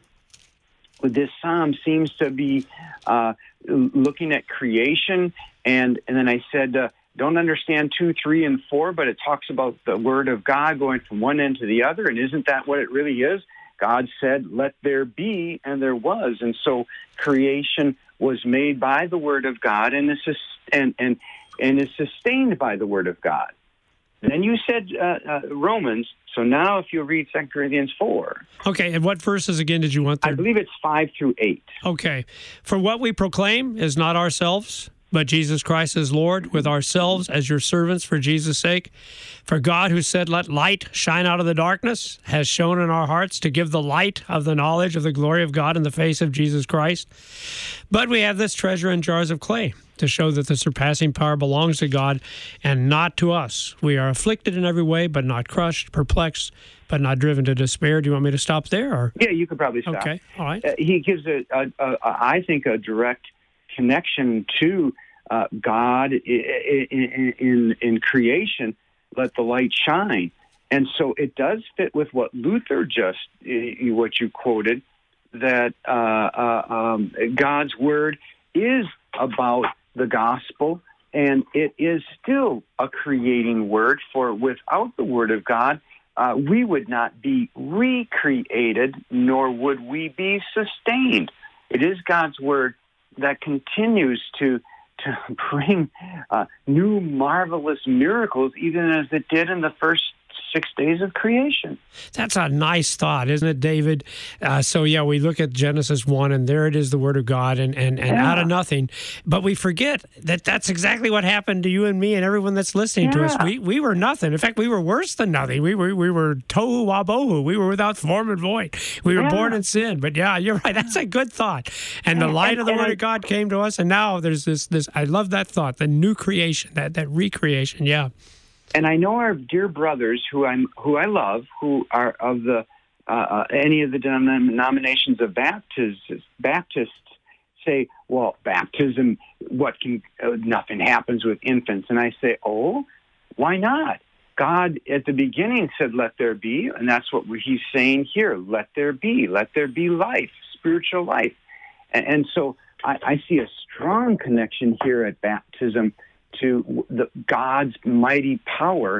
B: this psalm seems to be uh, looking at creation, and, and then I said, uh, don't understand two, three, and four, but it talks about the word of God going from one end to the other, and isn't that what it really is? God said, let there be, and there was. And so creation was made by the word of God and is, and, and, and is sustained by the word of God. Then you said uh, uh, Romans, so now if you read Second Corinthians four.
A: Okay, and what verses again did you want there?
B: I believe it's five through eight.
A: Okay. For what we proclaim is not ourselves, but Jesus Christ is Lord, with ourselves as your servants for Jesus' sake. For God, who said, let light shine out of the darkness, has shone in our hearts to give the light of the knowledge of the glory of God in the face of Jesus Christ. But we have this treasure in jars of clay, to show that the surpassing power belongs to God and not to us. We are afflicted in every way, but not crushed, perplexed, but not driven to despair. Do you want me to stop there? Or?
B: Yeah, you could probably stop.
A: Okay, all right.
B: Uh, he gives, a, a, a, I think, a direct connection to uh, God in, in, in, in creation. Let the light shine. And so it does fit with what Luther just, uh, what you quoted, that uh, uh, um, God's word is about the gospel, and it is still a creating word, for without the word of God, uh, we would not be recreated, nor would we be sustained. It is God's word that continues to to bring uh, new marvelous miracles, even as it did in the first six days of creation.
A: That's a nice thought, isn't it, David? Uh, so, yeah, we look at Genesis one, and there it is, the Word of God, and, and, and
B: Yeah.
A: out of nothing. But we forget that that's exactly what happened to you and me and everyone that's listening to us.
B: Yeah.
A: We we were nothing. In fact, we were worse than nothing. We were we were tohu wabohu. We were without form and void. We were
B: Yeah.
A: born in sin. But, yeah, you're right. That's a good thought. And the
B: And-
A: light
B: and-
A: of the
B: and
A: Word
B: I-
A: of God came to us, and now there's this, this I love that thought, the new creation, that, that recreation, yeah.
B: And I know our dear brothers, who I'm, who I love, who are of the uh, uh, any of the denominations of Baptists, Baptists say, "Well, baptism, what can uh, nothing happens with infants?" And I say, "Oh, why not? God at the beginning said, 'Let there be,' and that's what He's saying here: 'Let there be, let there be life, spiritual life.'" And, and so I, I see a strong connection here at baptism to the, God's mighty power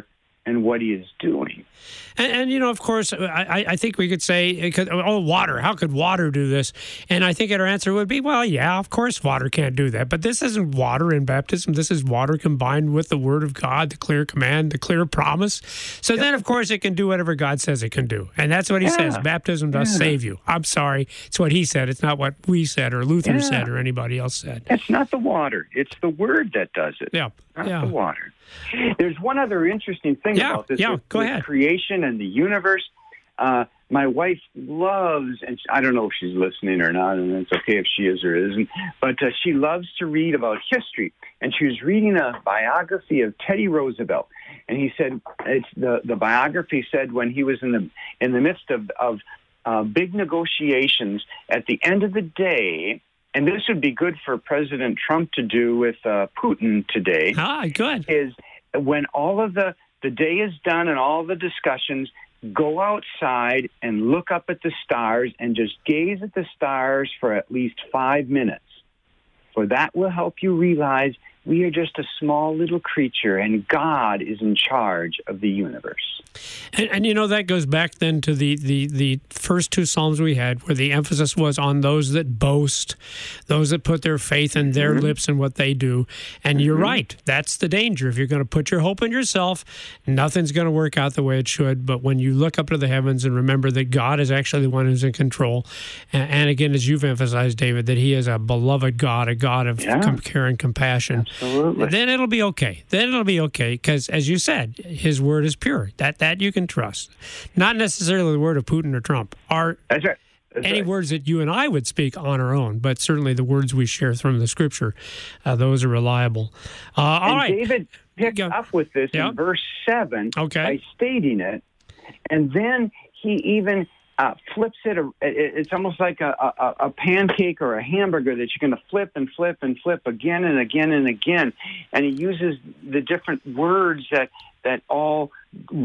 B: and what he is doing.
A: And, and you know, of course, I, I think we could say, it could, oh, water. How could water do this? And I think our answer would be, well, yeah, of course water can't do that. But this isn't water in baptism. This is water combined with the Word of God, the clear command, the clear promise. So yep. then, of course, it can do whatever God says it can do. And that's what he yeah. says. Baptism does yeah. save you. I'm sorry. It's what he said. It's not what we said or Luther yeah. said or anybody else said.
B: It's not the water. It's the Word that does it.
A: Yeah.
B: Not
A: yeah.
B: the water. There's one other interesting thing
A: yeah.
B: about this
A: yeah.
B: with,
A: Go
B: with
A: ahead.
B: creation and the universe. Uh, my wife loves, and I don't know if she's listening or not, and it's okay if she is or isn't, but uh, she loves to read about history. And she was reading a biography of Teddy Roosevelt. And he said, it's the, the biography said when he was in the in the midst of, of uh, big negotiations, at the end of the day, and this would be good for President Trump to do with uh, Putin today.
A: Ah, good.
B: Is when all of the, the day is done and all the discussions, go outside and look up at the stars and just gaze at the stars for at least five minutes. For that will help you realize we are just a small little creature and God is in charge of the universe.
A: And, and you know, that goes back then to the, the, the first two Psalms we had where the emphasis was on those that boast, those that put their faith in their mm-hmm. lips and what they do. And mm-hmm. you're right. That's the danger. If you're going to put your hope in yourself, nothing's going to work out the way it should. But when you look up to the heavens and remember that God is actually the one who's in control, and, and again, as you've emphasized, David, that he is a beloved God, a God of yeah. com- care and compassion,
B: absolutely.
A: Then it'll be okay. Then it'll be okay because, as you said, his word is pure. That that you can trust. Not necessarily the word of Putin or Trump. Are
B: That's right. That's
A: any
B: right.
A: words that you and I would speak on our own, but certainly the words we share from the Scripture, uh, those are reliable. Uh, all
B: and
A: right.
B: David picked up with this
A: yep.
B: in verse seven
A: okay.
B: by stating it, and then he even uh, flips it. It's almost like a, a, a pancake or a hamburger that you're going to flip and flip and flip again and again and again. And he uses the different words that, that all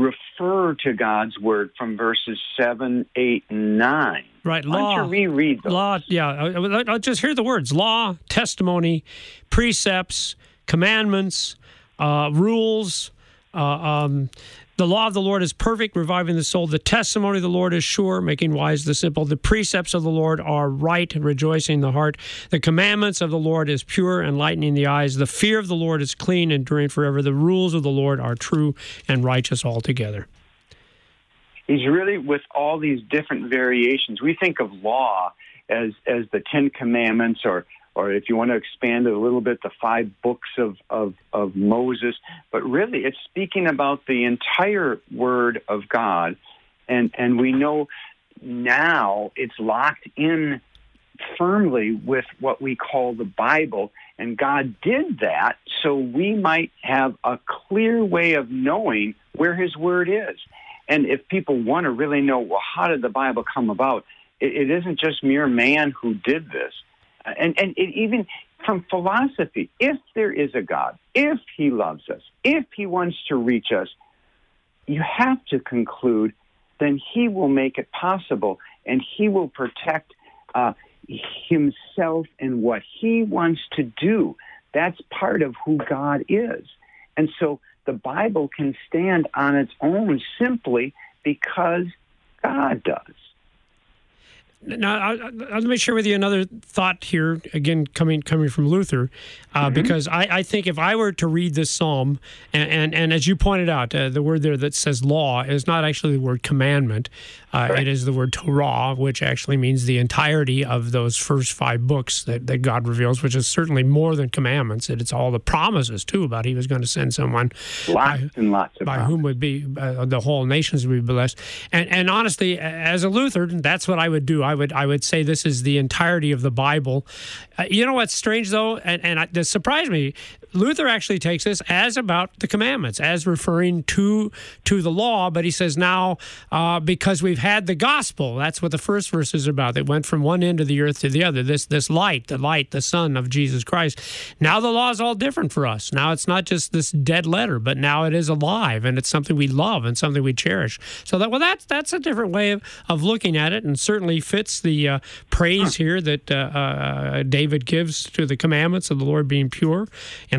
B: refer to God's word from verses seven, eight, and nine.
A: Right,
B: law. Why don't you reread those?
A: Law, yeah. I'll, I'll just hear the words: law, testimony, precepts, commandments, uh, rules. Uh, um, the law of the Lord is perfect, reviving the soul. The testimony of the Lord is sure, making wise the simple. The precepts of the Lord are right, rejoicing the heart. The commandments of the Lord is pure, enlightening the eyes. The fear of the Lord is clean, enduring forever. The rules of the Lord are true and righteous altogether.
B: He's really, with all these different variations, we think of law as as the Ten Commandments, or or if you want to expand it a little bit, the five books of, of, of Moses. But really, it's speaking about the entire Word of God. And, and we know now it's locked in firmly with what we call the Bible. And God did that so we might have a clear way of knowing where His Word is. And if people want to really know, well, how did the Bible come about? It, it isn't just mere man who did this. And, and it, even from philosophy, if there is a God, if He loves us, if He wants to reach us, you have to conclude then He will make it possible, and He will protect uh, Himself and what He wants to do. That's part of who God is. And so the Bible can stand on its own simply because God does.
A: Now, I, I, let me share with you another thought here, again, coming coming from Luther, uh, mm-hmm. because I, I think if I were to read this psalm, and, and, and as you pointed out, uh, the word there that says law is not actually the word commandment. Uh, it is the word Torah, which actually means the entirety of those first five books that, that God reveals, which is certainly more than commandments. It, it's all the promises, too, about He was going to send someone
B: lots by, and lots of
A: by
B: promises.
A: whom would be uh, the whole nations would be blessed. And, and honestly, as a Lutheran, that's what I would do. I would I would say this is the entirety of the Bible. Uh, you know what's strange, though, and, and I, this surprised me, Luther actually takes this as about the commandments, as referring to to the law, but he says now, uh, because we've had the gospel, that's what the first verse is about. It went from one end of the earth to the other, this this light, the light, the Son of Jesus Christ. Now the law is all different for us. Now it's not just this dead letter, but now it is alive, and it's something we love and something we cherish. So that well, that's that's a different way of, of looking at it, and certainly fits the uh, praise here that uh, uh, David gives to the commandments of the Lord being pure and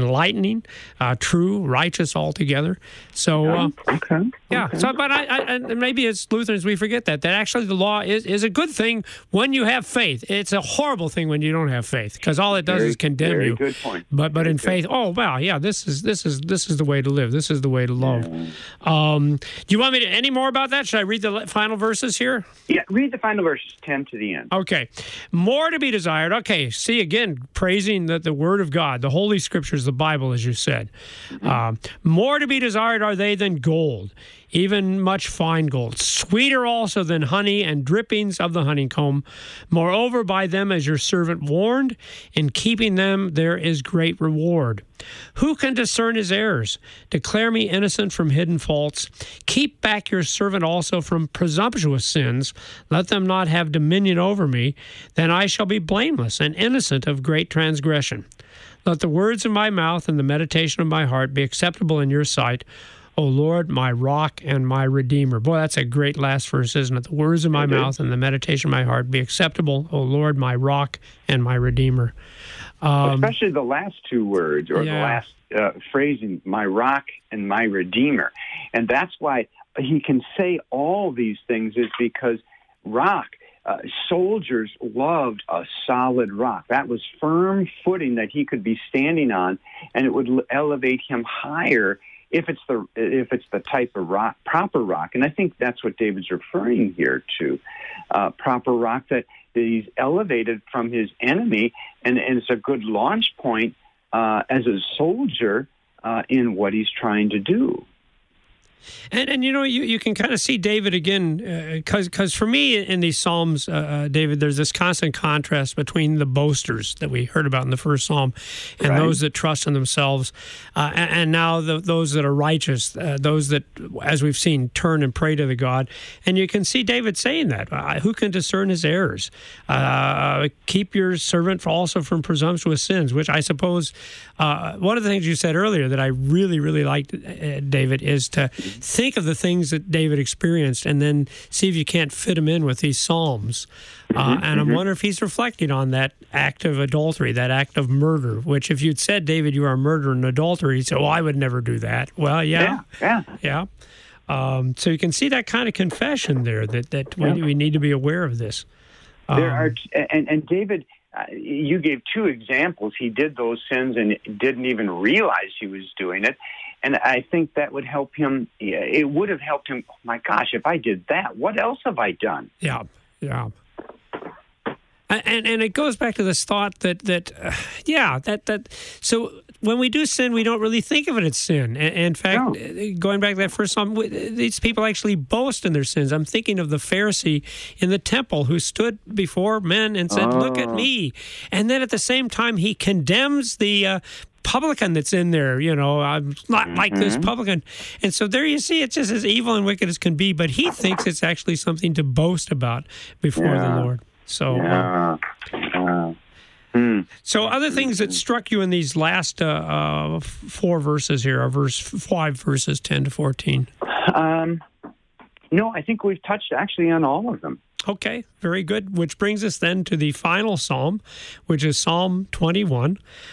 A: enlightening, uh, true, righteous altogether. So, uh,
B: okay.
A: yeah.
B: Okay.
A: So, but I, I, and maybe as Lutherans we forget that that actually the law is, is a good thing when you have faith. It's a horrible thing when you don't have faith, because all it does
B: Very-
A: is condemn
B: very
A: you.
B: good point.
A: But but
B: Very
A: in
B: good.
A: faith, oh wow, yeah, this is this is this is the way to live. This is the way to love. Um, do you want me to any more about that? Should I read the le- final verses here?
B: Yeah, read the final verses ten to the end.
A: Okay. More to be desired. Okay. See, again, praising the, the Word of God, the Holy Scriptures, the Bible, as you said.
B: Mm-hmm.
A: Um, more to be desired are they than gold, even much fine gold. Sweeter also than honey and drippings of the honeycomb. Moreover, by them as your servant warned, in keeping them there is great reward. Who can discern his errors? Declare me innocent from hidden faults. Keep back your servant also from presumptuous sins. Let them not have dominion over me. Then I shall be blameless and innocent of great transgression. Let the words of my mouth and the meditation of my heart be acceptable in your sight, O Lord, my rock and my redeemer. Boy, that's a great last verse, isn't it? The words of my
B: It is.
A: mouth and the meditation of my heart be acceptable, O Lord, my rock and my redeemer. Um,
B: Especially the last two words, or
A: yeah.
B: the last uh, phrasing, my rock and my redeemer. And that's why he can say all these things, is because rock, uh, soldiers loved a solid rock. That was firm footing that he could be standing on, and it would l- elevate him higher if it's the if it's the type of rock, proper rock. And I think that's what David's referring here to, uh, proper rock that he's elevated from his enemy, and, and it's a good launch point uh, as a soldier uh, in what he's trying to do.
A: And, and you know, you, you can kind of see David again, because uh, because for me in these Psalms, uh, uh, David, there's this constant contrast between the boasters that we heard about in the first Psalm and
B: Right.
A: those that trust in themselves, uh, and, and now the, those that are righteous, uh, those that, as we've seen, turn and pray to the God. And you can see David saying that. Uh, who can discern his errors? Uh, keep your servant also from presumptuous sins, which I suppose, uh, one of the things you said earlier that I really, really liked, uh, David, is to think of the things that David experienced and then see if you can't fit them in with these Psalms. Uh,
B: Mm-hmm,
A: and I wonder if he's reflecting on that act of adultery, that act of murder, which if you'd said, David, you are a murderer and adulterer, he'd say, oh, I would never do that. Well, yeah.
B: Yeah,
A: Yeah. Um, so you can see that kind of confession there, that, that we,
B: Yeah.
A: we need to be aware of this.
B: There
A: Um,
B: are, and, and David, uh, you gave two examples. He did those sins and didn't even realize he was doing it. And I think that would help him. It would have helped him. Oh my gosh, if I did that, what else have I done?
A: Yeah, yeah. And and it goes back to this thought that that uh, yeah that that so when we do sin, we don't really think of it as sin. And, and in fact,
B: No.
A: going back to that first psalm, these people actually boast in their sins. I'm thinking of the Pharisee in the temple who stood before men and said,
B: Oh.
A: "Look at me," and then at the same time he condemns the Uh, publican that's in there, you know, I'm not like this publican. And so there you see, it's just as evil and wicked as can be, but he thinks it's actually something to boast about before
B: Yeah.
A: the Lord. So, uh,
B: Yeah. Uh, hmm.
A: so other things that struck you in these last uh, uh, four verses here, are verse five verses ten to fourteen.
B: Um, no, I think we've touched actually on all of them.
A: Okay, very good. Which brings us then to the final psalm, which is Psalm twenty-one.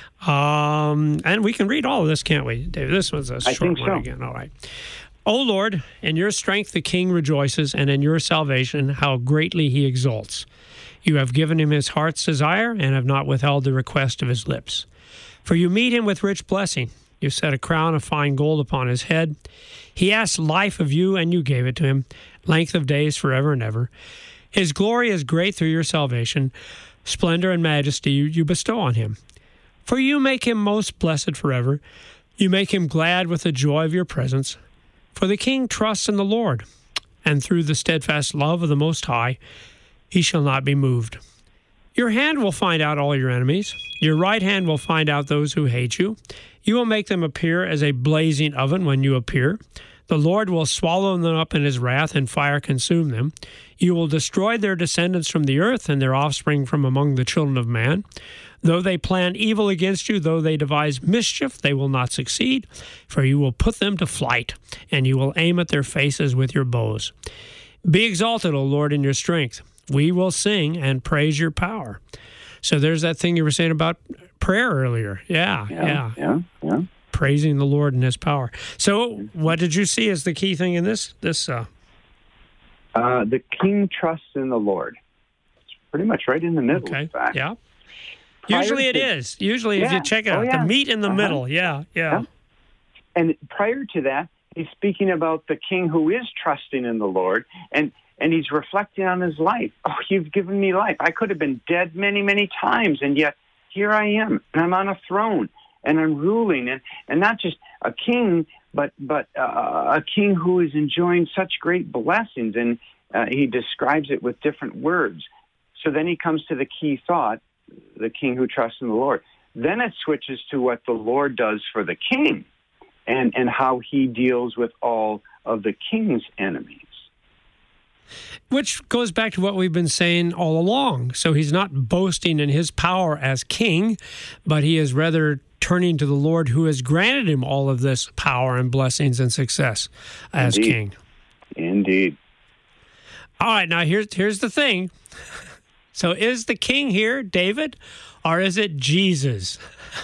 A: Um, and we can read all of this, can't we, David? This was a
B: I
A: short
B: think
A: one
B: so.
A: again. All right. O Lord, in your strength the king rejoices, and in your salvation how greatly he exults. You have given him his heart's desire, and have not withheld the request of his lips. For you meet him with rich blessing. You set a crown of fine gold upon his head. He asked life of you, and you gave it to him, length of days forever and ever. His glory is great through your salvation. Splendor and majesty you, you bestow on him. For you make him most blessed forever. You make him glad with the joy of your presence. For the king trusts in the Lord, and through the steadfast love of the Most High, he shall not be moved. Your hand will find out all your enemies. Your right hand will find out those who hate you. You will make them appear as a blazing oven when you appear. The Lord will swallow them up in his wrath, and fire consume them. You will destroy their descendants from the earth, and their offspring from among the children of man. Though they plan evil against you, though they devise mischief, they will not succeed, for you will put them to flight, and you will aim at their faces with your bows. Be exalted, O Lord, in your strength. We will sing and praise your power. So there's that thing you were saying about prayer earlier. Yeah,
B: Yeah,
A: yeah.
B: yeah, yeah.
A: Praising the Lord and His power. So what did you see as the key thing in this? This uh...
B: Uh, the king trusts in the Lord. It's pretty much right in the middle,
A: Okay,
B: in fact.
A: yeah.
B: Prior
A: Usually it
B: to-
A: is. Usually if
B: Yeah.
A: you check it
B: Oh,
A: out,
B: yeah.
A: the meat in the
B: Uh-huh.
A: middle. Yeah, yeah.
B: Yeah. And prior to that, he's speaking about the king who is trusting in the Lord, and, and he's reflecting on his life. Oh, you've given me life. I could have been dead many, many times, and yet here I am, and I'm on a throne, and I'm ruling, and, and not just a king, but but uh, a king who is enjoying such great blessings, and uh, he describes it with different words. So then he comes to the key thought, the king who trusts in the Lord. Then it switches to what the Lord does for the king, and, and how he deals with all of the king's enemies.
A: Which goes back to what we've been saying all along. So he's not boasting in his power as king, but he is rather turning to the Lord who has granted him all of this power and blessings and success as
B: Indeed.
A: king.
B: Indeed.
A: All right, now here's here's the thing. So is the king here David, or is it Jesus?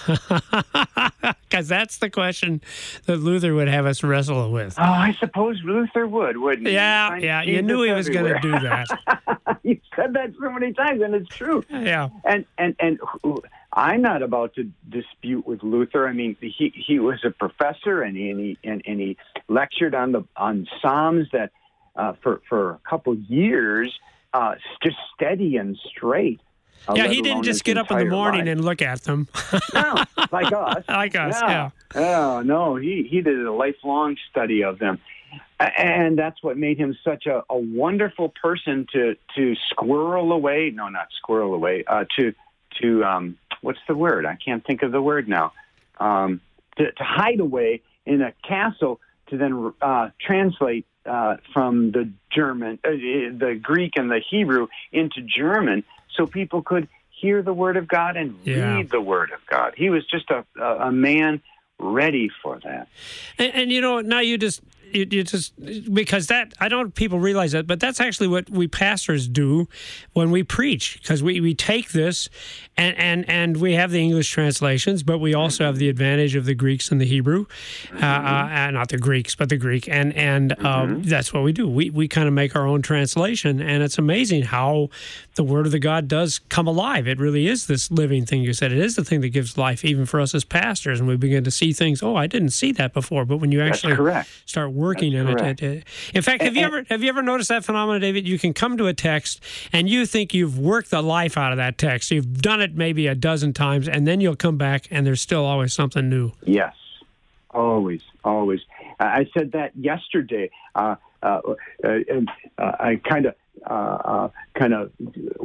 A: Because that's the question that Luther would have us wrestle with.
B: Oh, I suppose Luther would, wouldn't he?
A: Yeah,
B: Find
A: yeah, you
B: Jesus
A: knew he was going to
B: everywhere.
A: do that.
B: You said that so many times, and it's true.
A: Yeah.
B: And and and I'm not about to dispute with Luther. I mean, he he was a professor, and he and he, and, and he lectured on the on Psalms that uh, for for a couple years, uh, just steady and straight. Uh,
A: Yeah,
B: let
A: he didn't
B: alone
A: just
B: his
A: get up in the
B: entire
A: morning
B: life.
A: and look at them.
B: No, like us.
A: Like us, yeah.
B: Oh, no, he, he did a lifelong study of them. A- And that's what made him such a, a wonderful person to, to squirrel away. No, not squirrel away. Uh, to, to um, what's the word? I can't think of the word now. Um, to, to hide away in a castle to then uh, translate uh, from the German, uh, the Greek and the Hebrew into German, so people could hear the Word of God and
A: Yeah.
B: read the Word of God. He was just a, a, a man ready for that.
A: And, and you know, now you just, you, you just, because that, I don't know if people realize that, but that's actually what we pastors do when we preach, because we, we take this and, and, and we have the English translations, but we also have the advantage of the Greeks and the Hebrew, uh, uh, not the Greeks, but the Greek. And, and um, that's what we do. We, we kind of make our own translation, and it's amazing how the Word of the God does come alive. It really is this living thing. You said it is the thing that gives life, even for us as pastors, and we begin to see things. Oh, I didn't see that before. But when you
B: That's
A: actually
B: correct.
A: start working
B: That's
A: in
B: correct.
A: it, it, it, in fact, have you ever have you ever noticed that phenomenon, David? You can come to a text and you think you've worked the life out of that text. You've done it maybe a dozen times, and then you'll come back and there's still always something new.
B: Yes, always, always. I said that yesterday. Uh, uh, uh, and uh, I kind of, uh, uh, kind of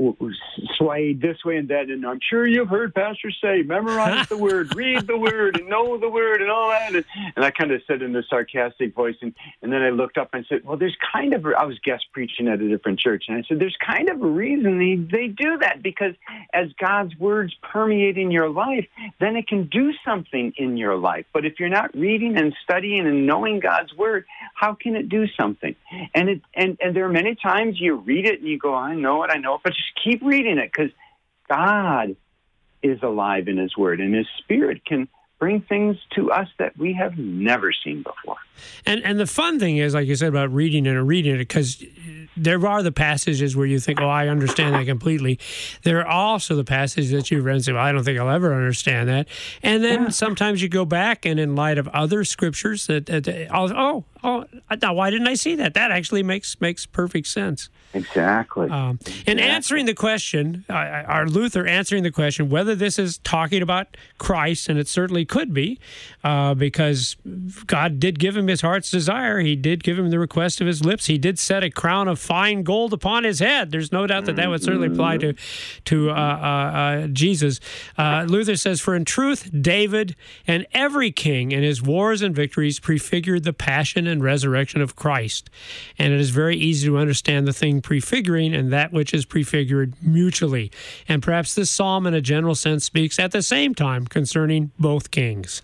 B: swayed this way and that. And I'm sure you've heard pastors say, "Memorize the word, read the word, and know the word, and all that." And, and I kind of said in a sarcastic voice, and, and then I looked up and said, "Well, there's kind of." I was guest preaching at a different church, and I said, "There's kind of a reason they they do that, because as God's words permeate in your life, then it can do something in your life. But if you're not reading and studying and knowing God's word, how can it do something?" And it and, and there are many times you read it and you go, "I know it, I know it," but just keep reading it, because God is alive in His word, and His Spirit can bring things to us that we have never seen before.
A: And and the fun thing is, like you said, about reading it and reading it, because there are the passages where you think, "Oh, I understand that completely." There are also the passages that you read and say, "Well, I don't think I'll ever understand that." And then
B: Yeah.
A: sometimes you go back, and in light of other scriptures, that, that oh, oh, oh, now why didn't I see that? That actually makes makes perfect sense.
B: Exactly.
A: Um, and answering the question, uh, our Luther answering the question whether this is talking about Christ, and it certainly could be, uh, because God did give him his heart's desire. He did give him the request of his lips. He did set a crown of fine gold upon his head. There's no doubt that that would certainly apply to to uh, uh, uh, Jesus. Uh, Luther says, "For in truth, David and every king in his wars and victories prefigured the passion and resurrection of Christ. And it is very easy to understand the thing prefiguring and that which is prefigured mutually. And perhaps this psalm, in a general sense, speaks at the same time concerning both kings.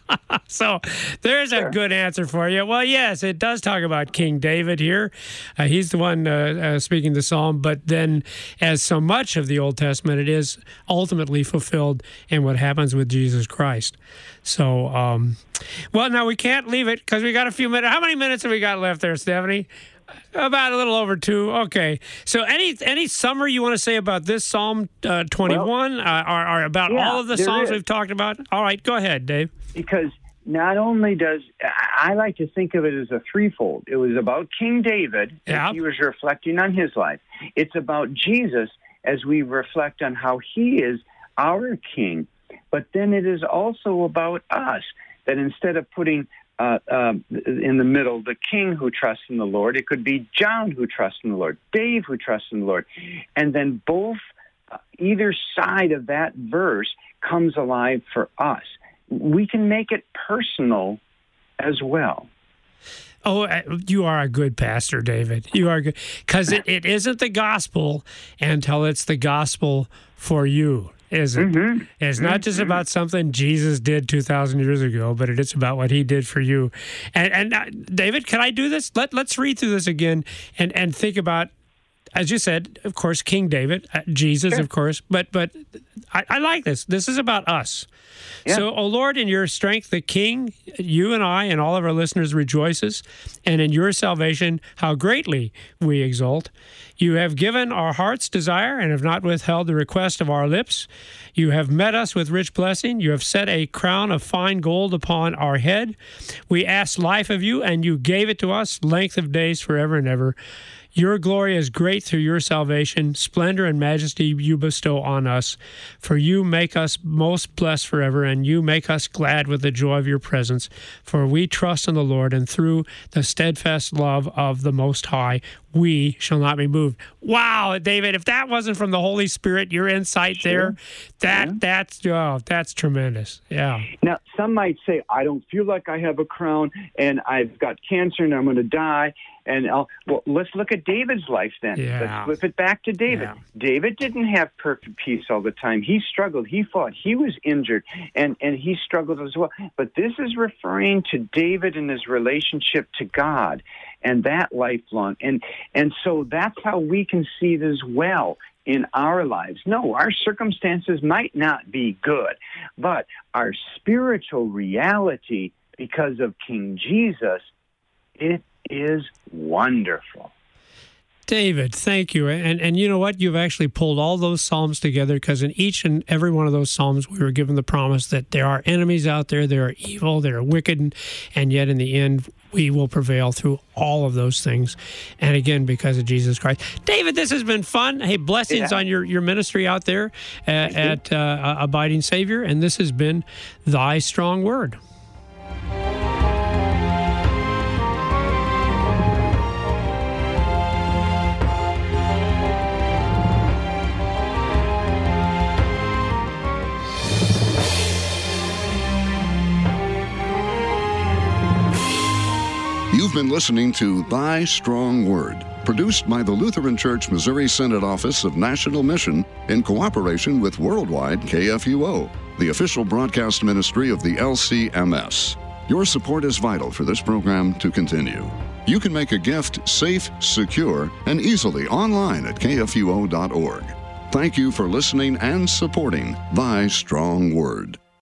A: So there's a good answer for you. Well, yes, it does talk about King David here. Uh, he's the one uh, uh, speaking the psalm, but then as so much of the Old Testament, it is ultimately fulfilled in what happens with Jesus Christ. So, um, well, now we can't leave it because we got a few minutes. How many minutes have we got left there, Stephanie? About a little over two. Okay. So any any summary you want to say about this Psalm uh, twenty-one well, uh, or, or about
B: yeah,
A: all of the Psalms
B: is.
A: we've talked about? All right, go ahead, Dave.
B: Because not only does, I like to think of it as a threefold. It was about King David,
A: yeah.
B: as he was reflecting on his life. It's about Jesus as we reflect on how he is our king. But then it is also about us, that instead of putting uh, uh, in the middle the king who trusts in the Lord, it could be John who trusts in the Lord, Dave who trusts in the Lord. And then both, uh, either side of that verse comes alive for us. We can make it personal as well.
A: Oh, you are a good pastor, David. You are good. Because it, it isn't the gospel until it's the gospel for you, is it?
B: Mm-hmm.
A: It's not just
B: mm-hmm.
A: about something Jesus did two thousand years ago, but it is about what he did for you. And, and uh, David, can I do this? Let, let's read through this again and, and think about, as you said, of course, King David, uh, Jesus,
B: sure.
A: of course, but but I, I like this. This is about us. Yeah. So, O Lord, in your strength, the King, you and I and all of our listeners rejoices, and in your salvation, how greatly we exult. You have given our heart's desire and have not withheld the request of our lips. You have met us with rich blessing. You have set a crown of fine gold upon our head. We asked life of you, and you gave it to us, length of days forever and ever. Your glory is great through your salvation. Splendor and majesty you bestow on us. For you make us most blessed forever, and you make us glad with the joy of your presence. For we trust in the Lord, and through the steadfast love of the Most High, we shall not be moved. Wow, David, if that wasn't from the Holy Spirit, your insight sure. there, that yeah. that's oh, that's tremendous. Yeah.
B: Now, some might say, I don't feel like I have a crown, and I've got cancer, and I'm going to die. And I'll, well, let's look at David's life then.
A: Yeah.
B: Let's flip it back to David.
A: Yeah.
B: David didn't have perfect peace all the time. He struggled. He fought. He was injured, and, and he struggled as well. But this is referring to David and his relationship to God and that lifelong. And, and so that's how we can see it as well in our lives. No, our circumstances might not be good, but our spiritual reality, because of King Jesus, it is wonderful.
A: David, thank you. And and you know what? You've actually pulled all those Psalms together, because in each and every one of those Psalms, we were given the promise that there are enemies out there, they are evil, they are wicked, and, and yet in the end, we will prevail through all of those things. And again, because of Jesus Christ. David, this has been fun. Hey, blessings yeah. on your, your ministry out there at, at uh, Abiding Savior. And this has been Thy Strong Word.
F: You've been listening to Thy Strong Word, produced by the Lutheran Church Missouri Synod Office of National Mission in cooperation with Worldwide K F U O, the official broadcast ministry of the L C M S. Your support is vital for this program to continue. You can make a gift safe, secure, and easily online at K F U O dot org. Thank you for listening and supporting Thy Strong Word.